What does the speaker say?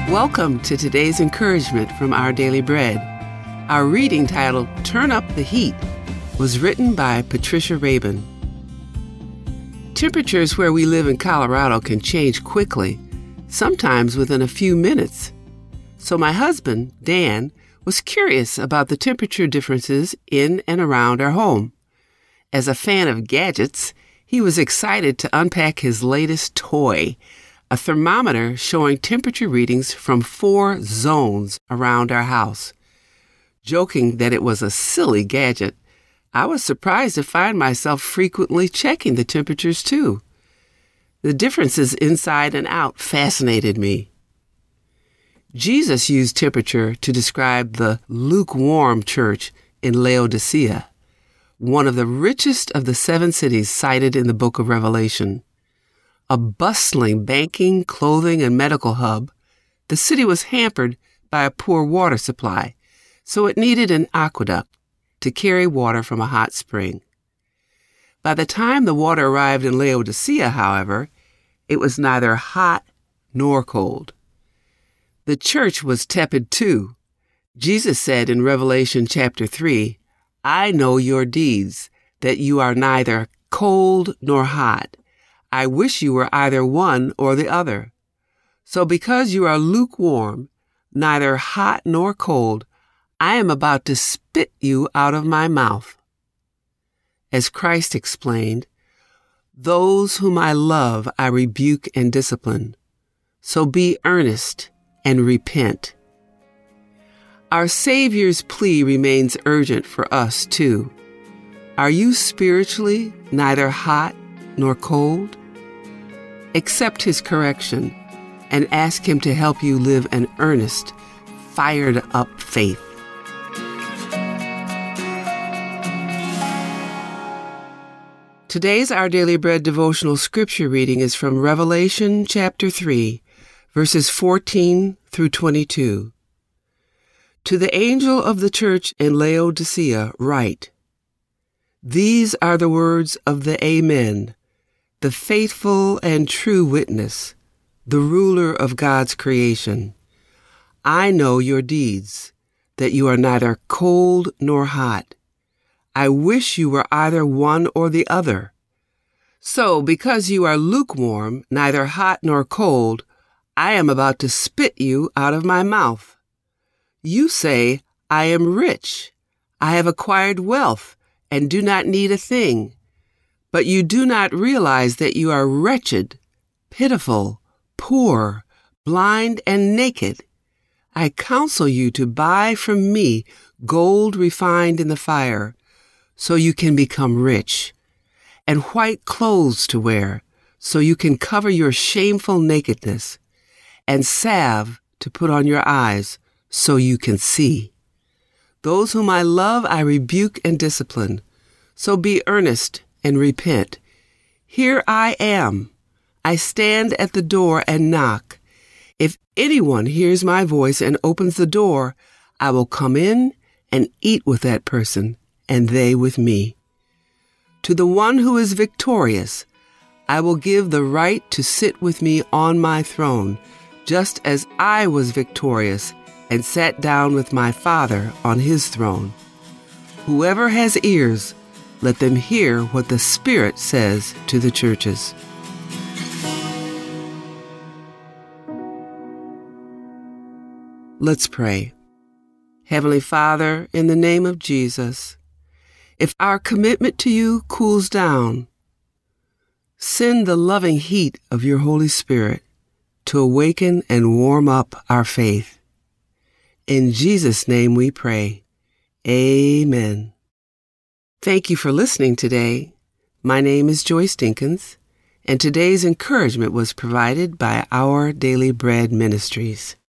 Welcome to today's encouragement from Our Daily Bread. Our reading titled, Turn Up the Heat, was written by Patricia Rabin. Temperatures where we live in Colorado can change quickly, sometimes within a few minutes. So my husband, Dan, was curious about the temperature differences in and around our home. As a fan of gadgets, he was excited to unpack his latest toy, a thermometer showing temperature readings from 4 zones around our house. Joking that it was a silly gadget, I was surprised to find myself frequently checking the temperatures too. The differences inside and out fascinated me. Jesus used temperature to describe the lukewarm church in Laodicea, one of the richest of the 7 cities cited in the book of Revelation. A bustling banking, clothing, and medical hub, the city was hampered by a poor water supply, so it needed an aqueduct to carry water from a hot spring. By the time the water arrived in Laodicea, however, it was neither hot nor cold. The church was tepid too. Jesus said in Revelation chapter 3, "I know your deeds, that you are neither cold nor hot. I wish you were either one or the other. So because you are lukewarm, neither hot nor cold, I am about to spit you out of my mouth." As Christ explained, "Those whom I love I rebuke and discipline. So be earnest and repent." Our Savior's plea remains urgent for us too. Are you spiritually neither hot nor cold? Accept his correction and ask him to help you live an earnest, fired-up faith. Today's Our Daily Bread devotional scripture reading is from Revelation chapter 3, verses 14 through 22. To the angel of the church in Laodicea write, "These are the words of the Amen, the faithful and true witness, the ruler of God's creation. I know your deeds, that you are neither cold nor hot. I wish you were either one or the other. So, because you are lukewarm, neither hot nor cold, I am about to spit you out of my mouth. You say, 'I am rich. I have acquired wealth and do not need a thing.' But you do not realize that you are wretched, pitiful, poor, blind, and naked. I counsel you to buy from me gold refined in the fire, so you can become rich, and white clothes to wear, so you can cover your shameful nakedness, and salve to put on your eyes, so you can see. Those whom I love I rebuke and discipline, so be earnest and repent. Here I am. I stand at the door and knock. If anyone hears my voice and opens the door, I will come in and eat with that person, and they with me. To the one who is victorious, I will give the right to sit with me on my throne, just as I was victorious and sat down with my Father on his throne. Whoever has ears, let them hear what the Spirit says to the churches." Let's pray. Heavenly Father, in the name of Jesus, if our commitment to you cools down, send the loving heat of your Holy Spirit to awaken and warm up our faith. In Jesus' name we pray. Amen. Thank you for listening today. My name is Joyce Dinkins, and today's encouragement was provided by Our Daily Bread Ministries.